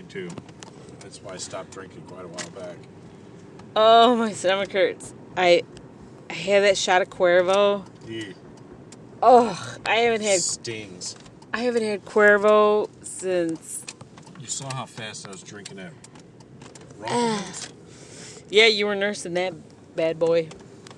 mine too. That's why I stopped drinking quite a while back. Oh, my stomach hurts. I had that shot of Cuervo. Yeah. Oh, I haven't Stings. had Cuervo since... You saw how fast I was drinking that Rumpelmans? Yeah, you were nursing that bad boy.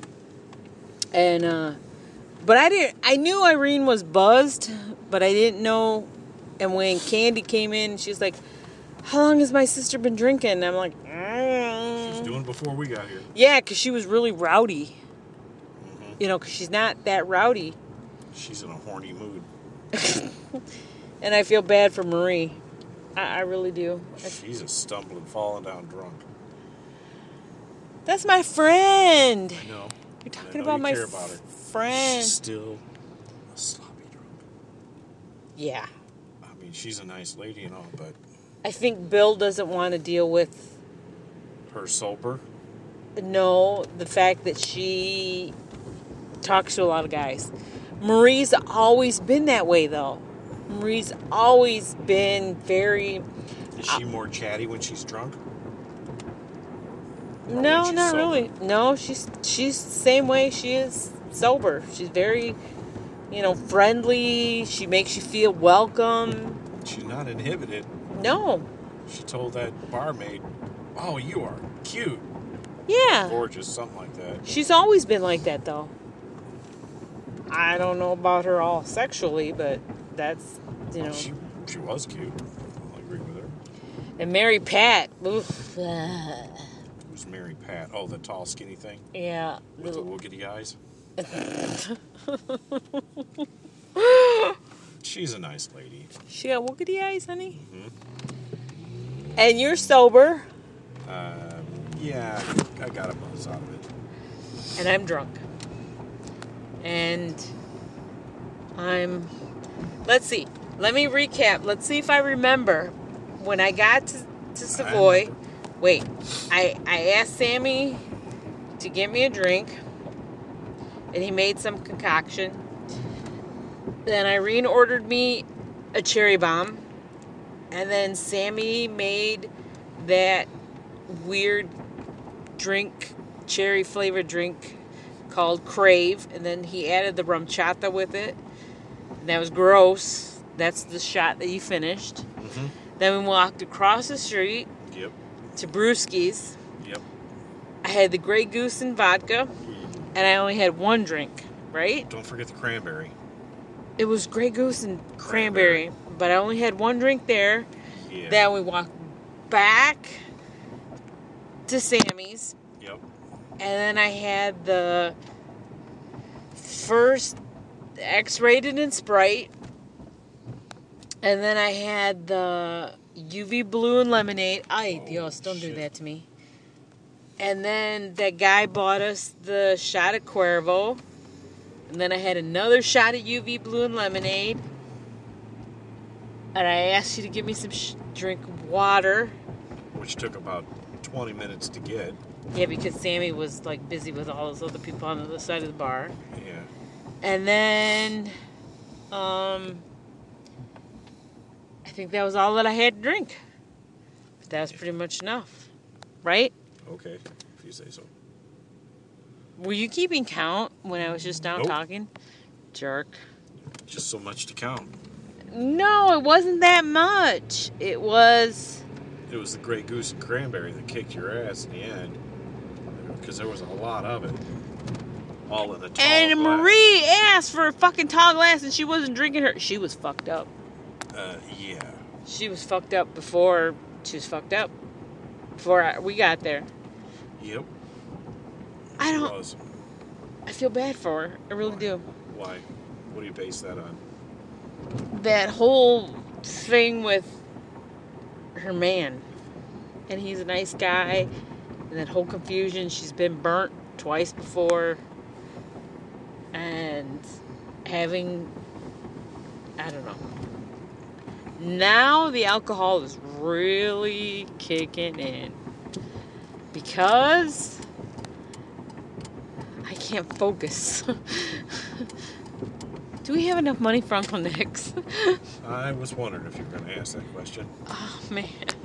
And, but I knew Irene was buzzed, but I didn't know. And when Candy came in, she was like, how long has my sister been drinking? And I'm like, She was doing it before we got here. Yeah, because she was really rowdy. Mm-hmm. You know, because she's not that rowdy. She's in a horny mood. And I feel bad for Marie. I really do. She's a stumbling, falling down drunk. That's my friend. I know. You're talking about my friend. She's still a sloppy drunk. Yeah. I mean, she's a nice lady and all, but... I think Bill doesn't want to deal with... Her sober? No, the fact that she talks to a lot of guys. Marie's always been that way, though. Marie's always been very... Is she more chatty when she's drunk? No, not really. No, she's the same way she is sober. She's very, friendly. She makes you feel welcome. She's not inhibited. No. She told that barmaid, oh, you are cute. Yeah. Gorgeous, something like that. She's always been like that, though. I don't know about her all sexually, but that's, She was cute. I'll agree with her. And Mary Pat. Oof. Who's Mary Pat? Oh, the tall, skinny thing? Yeah. With the woogity eyes? She's a nice lady. She got woogity eyes, honey? Mm-hmm. And you're sober? Yeah, I got a buzz out of it. And I'm drunk. And let's see. Let me recap. Let's see if I remember. When I got to Savoy, wait, I asked Sammy to get me a drink, and he made some concoction. Then Irene ordered me a cherry bomb, and then Sammy made that weird drink, cherry flavored drink called Crave, and then he added the rum chata with it. And that was gross. That's the shot that you finished. Mm-hmm. Then we walked across the street to Brewski's. Yep. I had the Grey Goose and vodka, and I only had one drink, right? Don't forget the cranberry. It was Grey Goose and cranberry, but I only had one drink there. Yeah. Then we walked back to Sammy's. Yep. And then I had the first X-rated and Sprite. And then I had the UV blue and lemonade. Ay, Dios, don't do that to me. And then that guy bought us the shot of Cuervo. And then I had another shot of UV blue and lemonade. And I asked you to give me some drink water. Which took about 20 minutes to get. Yeah, because Sammy was busy with all those other people on the other side of the bar. Yeah. And then, I think that was all that I had to drink. But that was pretty much enough. Right? Okay, if you say so. Were you keeping count when I was just down talking? Jerk. Just so much to count. No, it wasn't that much. It was the Grey Goose and cranberry that kicked your ass in the end. Because there was a lot of it. All in a tall And glass. Marie asked for a fucking tall glass and she wasn't drinking her. She was fucked up. Yeah. She was fucked up before she was fucked up. Before we got there. Yep. I feel bad for her. I really do. Why? What do you base that on? That whole thing with her man. And he's a nice guy. And that whole confusion. She's been burnt twice before. And having... I don't know. Now the alcohol is really kicking in. Because... I can't focus. Do we have enough money for Uncle Nick's? I was wondering if you were going to ask that question. Oh, man.